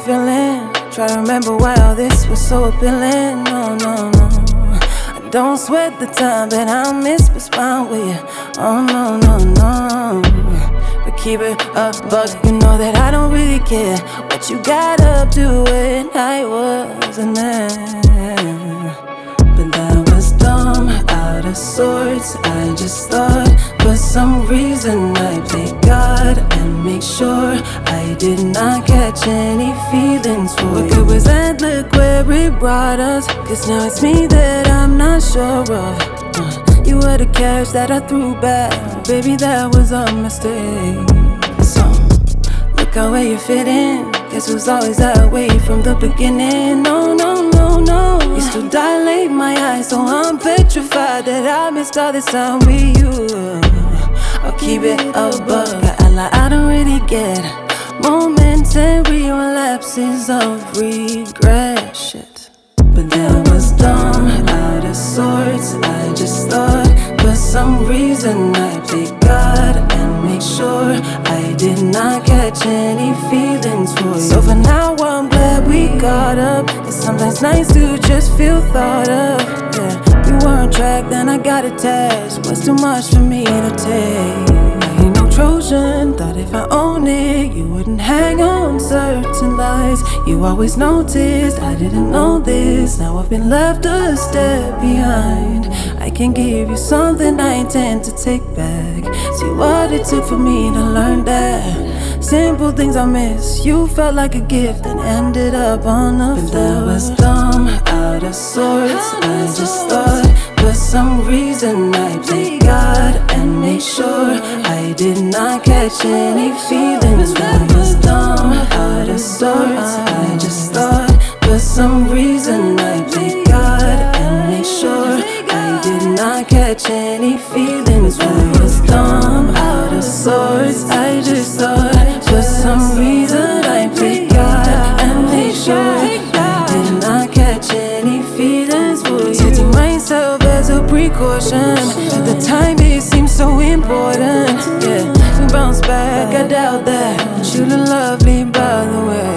feeling. Try to remember why all this was so appealing. No, no, no. I don't sweat the time, but I miss respond with you. Oh, no, no, no. But keep it a buck, you know that I don't really care what you got up to when I wasn't there. But that was dumb, out of sorts. I just thought for some reason I played God and make sure I did not catch any feelings for you. What good was that look where it brought us? Cause now it's me that I'm not sure of. You were the cash that I threw back. Baby, that was a mistake. So, look how where you fit in. Guess it was always that way from the beginning. No, no, no, no. You still dilate my eyes, so I'm petrified that I missed all this time with you. I'll keep it a buck. I don't really get momentary lapses of regret. Shit. But that was dumb, out of sorts. I just thought for some reason I played God and make sure I did not catch any feelings for you. So for now I'm glad we got up. It's sometimes nice to just feel thought of. Yeah, you weren't tracked, then I got attached. Was too much for me to take. I ain't no Trojan, thought if I own it, you wouldn't hang on certain lies. You always noticed, I didn't know this. Now I've been left a step behind. I can give you something I intend to take back. See what it took for me to learn that simple things I miss. You felt like a gift and ended up on the floor. But that was dumb, out of sorts. I just thought for some reason I played God and made sure I did not catch any feelings. That was dumb, out of sorts. I just thought for some reason I played God and made sure I did not catch any feelings. That was dumb, out of sorts. I just thought for some reason I played God and made sure I did not catch any feelings for you. Taking myself as a precaution. At the time it seemed so important. Yeah, we bounce back, I doubt that. But you look lovely by the way.